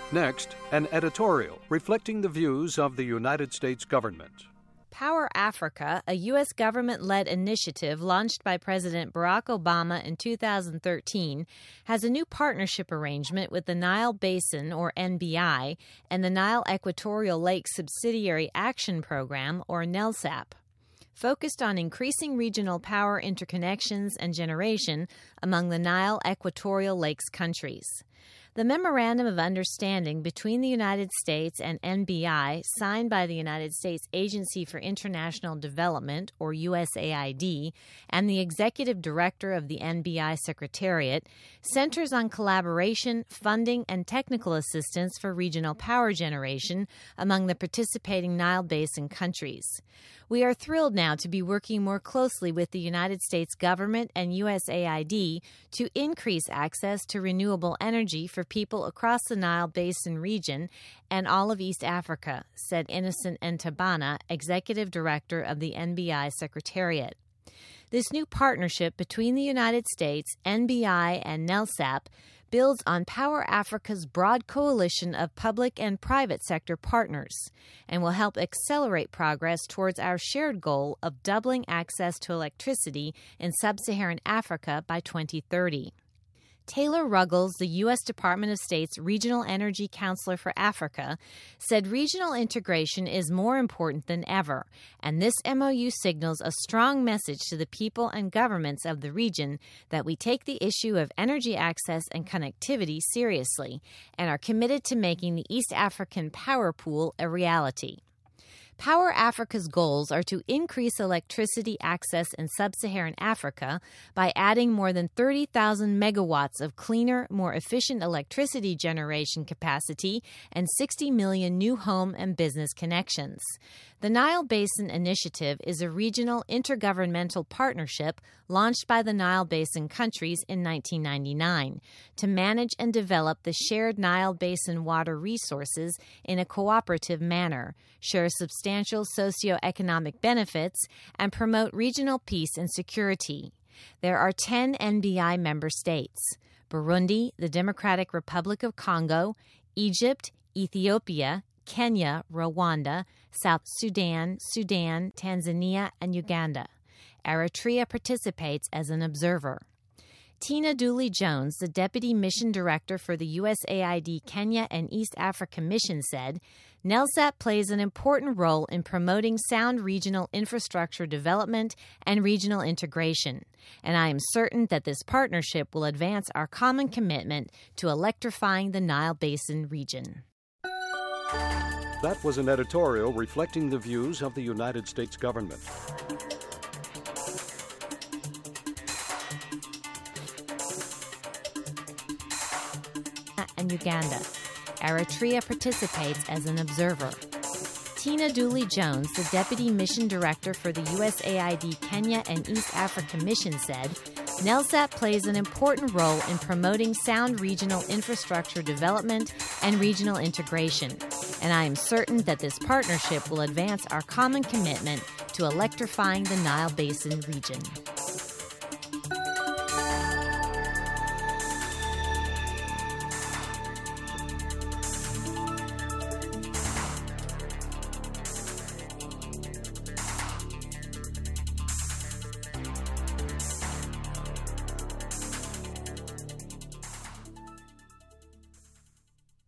Next, an editorial reflecting the views of the United States government. Power Africa, a U.S. government-led initiative launched by President Barack Obama in 2013, has a new partnership arrangement with the Nile Basin, or NBI, and the Nile Equatorial Lakes Subsidiary Action Program, or NELSAP, focused on increasing regional power interconnections and generation among the Nile Equatorial Lakes countries. The Memorandum of Understanding between the United States and NBI, signed by the United States Agency for International Development, or USAID, and the Executive Director of the NBI Secretariat, centers on collaboration, funding, and technical assistance for regional power generation among the participating Nile Basin countries. We are thrilled now to be working more closely with the United States government and USAID to increase access to renewable energy for people across the Nile Basin region and all of East Africa, said Innocent Ntabana, Executive Director of the NBI Secretariat. This new partnership between the United States, NBI, and NELSAP builds on Power Africa's broad coalition of public and private sector partners and will help accelerate progress towards our shared goal of doubling access to electricity in sub-Saharan Africa by 2030. Taylor Ruggles, the U.S. Department of State's Regional Energy Counselor for Africa, said regional integration is more important than ever, and this MOU signals a strong message to the people and governments of the region that we take the issue of energy access and connectivity seriously and are committed to making the East African power pool a reality. Power Africa's goals are to increase electricity access in sub-Saharan Africa by adding more than 30,000 megawatts of cleaner, more efficient electricity generation capacity and 60 million new home and business connections. The Nile Basin Initiative is a regional intergovernmental partnership launched by the Nile Basin countries in 1999 to manage and develop the shared Nile Basin water resources in a cooperative manner, share substantial socioeconomic benefits, and promote regional peace and security. There are 10 NBI member states: Burundi, the Democratic Republic of Congo, Egypt, Ethiopia, Kenya, Rwanda, South Sudan, Tanzania, and Uganda. Eritrea participates as an observer. Tina Dooley-Jones, the Deputy Mission Director for the USAID Kenya and East Africa Mission, said, NELSAP plays an important role in promoting sound regional infrastructure development and regional integration, and I am certain that this partnership will advance our common commitment to electrifying the Nile Basin region. That was an editorial reflecting the views of the United States government. And Uganda. Eritrea participates as an observer. Tina Dooley-Jones, the Deputy Mission Director for the USAID Kenya and East Africa Mission, said, NELSAP plays an important role in promoting sound regional infrastructure development and regional integration, and I am certain that this partnership will advance our common commitment to electrifying the Nile Basin region.